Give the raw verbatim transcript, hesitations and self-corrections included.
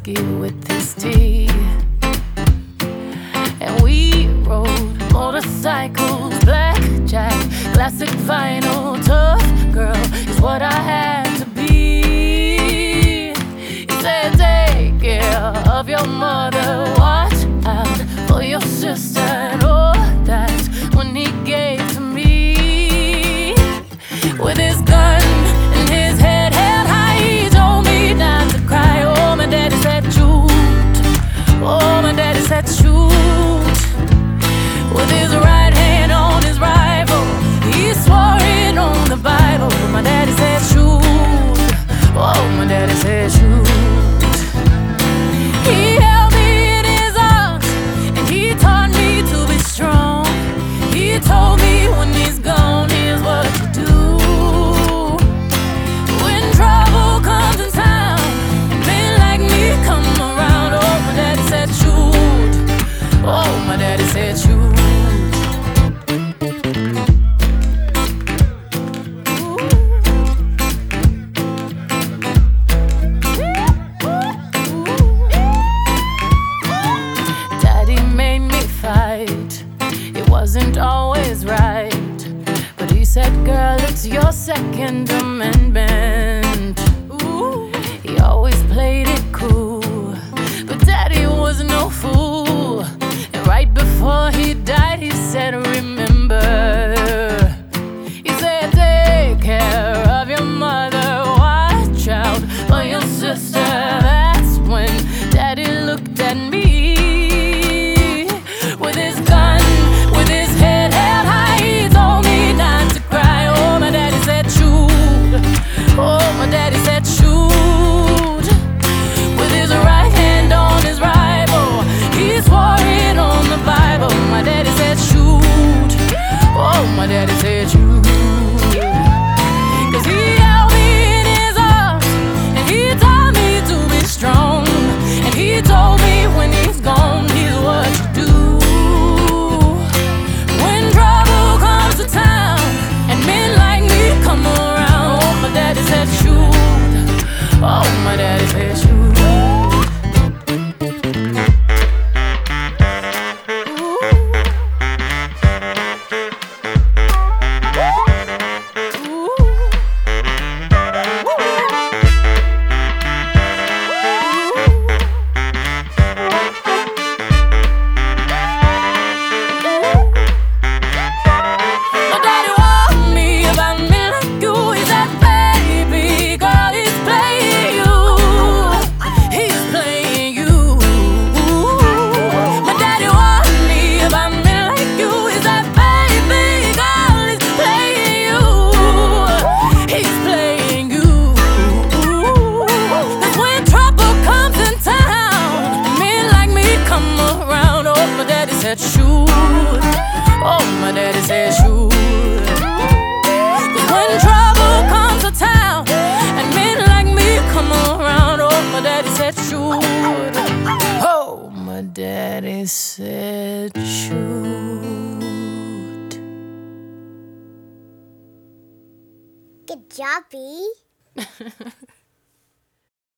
whiskey with his tea. And we rode motorcycles, blackjack, classic vinyl. Tough girl is what I had to be. He said, take care of your mother, watch out for your sister. And all that's when he gave to me. With his gun and his head held high, he told me not to cry. Oh, my daddy said shoot. Oh, my daddy said shoot. With his right hand on his rifle, he swore it on the Bible. My daddy said shoot. Oh, my daddy said shoot. He held me in his arms and he taught me to be strong. He told me when he's gone, here's what you do. When trouble comes in town, men like me come around. Oh, my daddy said shoot. Oh, my daddy said shoot. It wasn't always right, but he said, girl, it's your Second Amendment. Ooh. He always played it cool, but daddy was no fool. And right before he died, he said, remember. He said, take care of your mother, watch out for your sister. That's when daddy looked at me. With his gun, with his head held high, he told me not to cry. Oh, my daddy said shoot. Oh, my daddy said shoot. With his right hand on his rifle, he swore it on the Bible. My daddy said shoot. Oh, my daddy said shoot. Cause he held me in his arms and he taught me to be strong. And he told me when he's gone, here's what you do. Oh, my daddy said shoot. Said shoot. Oh, my daddy said shoot. When trouble comes to town and men like me come around, oh, my daddy said shoot. Oh, my daddy said shoot. Good job, B.